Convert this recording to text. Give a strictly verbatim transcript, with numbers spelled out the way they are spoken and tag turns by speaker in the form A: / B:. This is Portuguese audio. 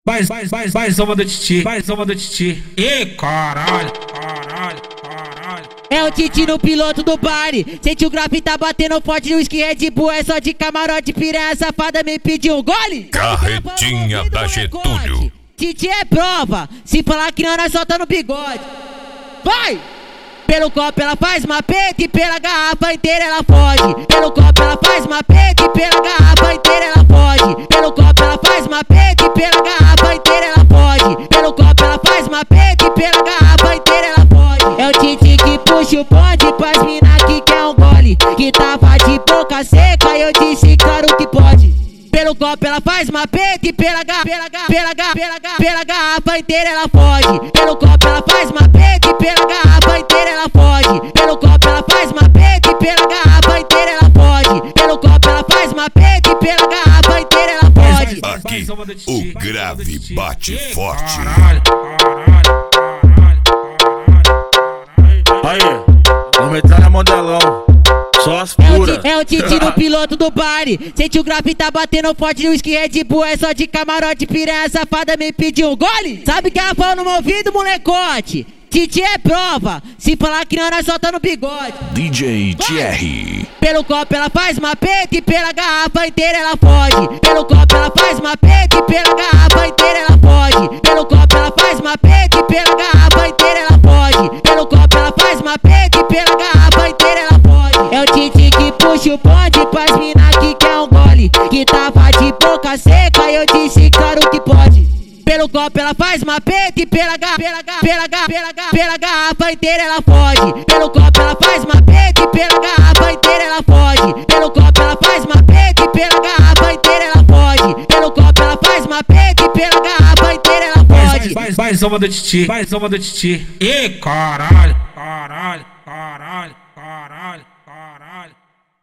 A: Faz, faz, faz, faz uma do titi, faz uma do titi. Ê, caralho, caralho, caralho.
B: É o Titi no piloto do baile. Sente o grave tá batendo forte no whisky Red Bull. É só de camarote, piranha safada me pediu um gole.
C: Carretinha da Getúlio.
B: Titi é prova, se falar que não, nós solta no bigode. Vai! Pelo copo ela faz mapete e pela garrafa inteira ela foge. Pelo copo ela faz mapete e pela garrafa inteira ela foge. Pelo copo ela faz mapete e pela garrafa inteira ela foge. Pelo copo ela faz mapete e pela garrafa inteira ela foge. É o Titi que puxa o bonde pras mina que quer um gole. Que tava de boca seca e eu disse claro que pode. Pelo copo ela faz mapete e pela garrafa, pela garrafa, pela garrafa, pela garrafa, pela garrafa inteira ela foge. Pelo copo ela faz mapete e pela garrafa inteira ela foge. Pelo copo ela faz mapete e pela garrafa inteira ela foge. Pelo copo ela faz mapete e pela garrafa inteira ela foge.
C: Aqui o grave bate forte.
A: Caralho, caralho, caralho, caralho.
D: Aí, vamos entrar na modelão. Só as puras.
B: É o Titi no piloto do baile. Sente o grave tá batendo forte no whisky Red Bull. É só de camarote, piranha safada me pediu um gole. Sabe que ela falou no meu ouvido, molecote? Titi é prova, se falar que não, nós solta no bigode.
C: D J Thierry.
B: Pelo copo ela faz mapete e pela garrafa inteira ela foge. Pelo copo ela faz mapete e pela garrafa inteira ela foge. Pelo copo ela faz mapete e pela garrafa inteira ela foge. Pelo copo ela faz mapete e pela garrafa inteira ela foge. É o Titi que puxa o bonde pras mina que quer um gole. Que tava de boca seca e eu disse claro que pode. Pelo copo ela faz mapete e pela garrafa, pela garrafa, pela garrafa, pela garrafa, pela garrafa inteira ela foge. Pelo copo ela faz mapete e pela garrafa inteira ela foge. Pelo copo ela faz mapete e pela garrafa inteira ela foge. Pelo copo ela faz mapete e pela garrafa inteira ela foge.
A: Faz, faz uma do titi, faz uma do titi. Ê, caralho, caralho, caralho.